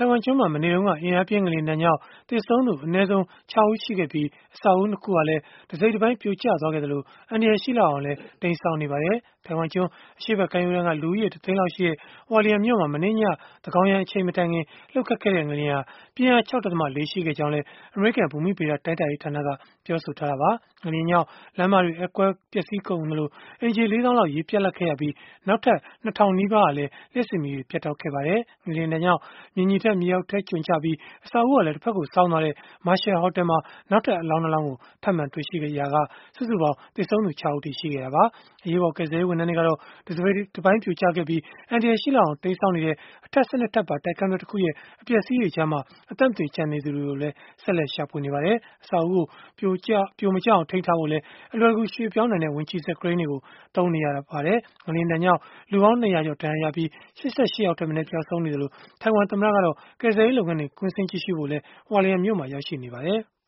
ထိုင်ဝမ်ကျွန်းမှာ မနေ့တုန်းက အင်အားပြင်းငလျင်ဒဏ်ကြောင့် သေဆုံးသူ အနည်းဆုံး 6 ဦး ရှိခဲ့ပြီး၊ အဆောက်အဦး 2 ခုဟာလည်း တစိတ်တပိုင်း ပြိုကျသွားခဲ့သလို၊ အန္တရာယ်ရှိလောက်အောင်လည်း တိမ်းစောင်းနေပါတယ်။ ထိုင်ဝမ်ကျွန်း အရှေ့ဘက်ကမ်းရိုးတန်းက လူဦးရေ 1 သိန်းလောက်ရှိတဲ့ Hualien မြို့မှာ မနေ့ည သန်းခေါင်ယံအချိန်မတိုင်ခင် လှုပ်ခတ်ခဲ့တဲ့ ငလျင်ဟာ ပြင်းအား 6.4 ရှိခဲ့ကြောင်းလည်း အမေရိကန် ဘူမိဗေဒတိုင်းတာရေးဌာနက ပြောဆိုထားတာပါ။ ငလျင်ကြောင့် လမ်းမတွေ အက်ကွဲပျက်စီးကုန်သလို၊ အိမ်ခြေ 4 သောင်းလောက် ရေပြတ်လပ်ခဲ့ရပြီး၊ နောက်ထပ် ၂ ထောင်နီးပါးဟာလည်း လျှပ်စစ်မီးတွေ ပြတ်တောက်ခဲ့ပါတယ်။ ငလျင်ဒဏ်ကြောင့် မြေညီထက် မြေအောက်ကျွံကျပြီး အဆောက်အဦးဟာလည်း တဖက်ကို စောင်းသွားတဲ့ Marshall ဟိုတယ်မှာ နောက်ထပ် အလောင်း 2 လောင်းကို ထပ်မံတွေ့ရှိခဲ့ရာက စုစုပေါင်း သေဆုံးသူ 6 ဦးအထိ ရှိခဲ့တာပါ။ အရေးပေါ် ကယ်ဆယ်ရေး ဝန်ထမ်းတွေကတော့ တစိတ်တပိုင်း ပြိုကျခဲ့ပြီး အန္တရာယ်ရှိလောက်အောင် တိမ်းစောင်းနေတဲ့ အထပ် 12 ထပ်ပါ တိုက်ခန်းတွဲ တခုရဲ့ အပျက်အစီးတွေကြားမှာ အသက်မသေ ကျန်နေသူတွေကိုလည်း ဆက်လက် ရှာဖွေနေပါတယ်။ အဆောက်အဦးကို ပြိုမကျအောင် ထိန်းထားဖို့လည်း အလွယ်တကူ ရွှေ့ပြောင်းနိုင်တဲ့ ဝန်ကြီးစက် ကရိန်းတွေကို သုံးနေရပါတယ်။ ငလျင်ဒဏ်ကြောင့် လူပေါင်း 200 ကျော် ဒဏ်ရာရပြီး၊ 88 ယောက်ထက်မနည်း ပျောက်ဆုံးနေသလို၊ ထိုင်ဝမ်သမ္မတကတော့ ကယ်ဆယ်ရေး လုပ်ငန်းတွေ ကွင်းဆင်းကြည့်ရှုဖို့လည်း Hualien မြို့မှာ ရောက်ရှိနေပါတယ်။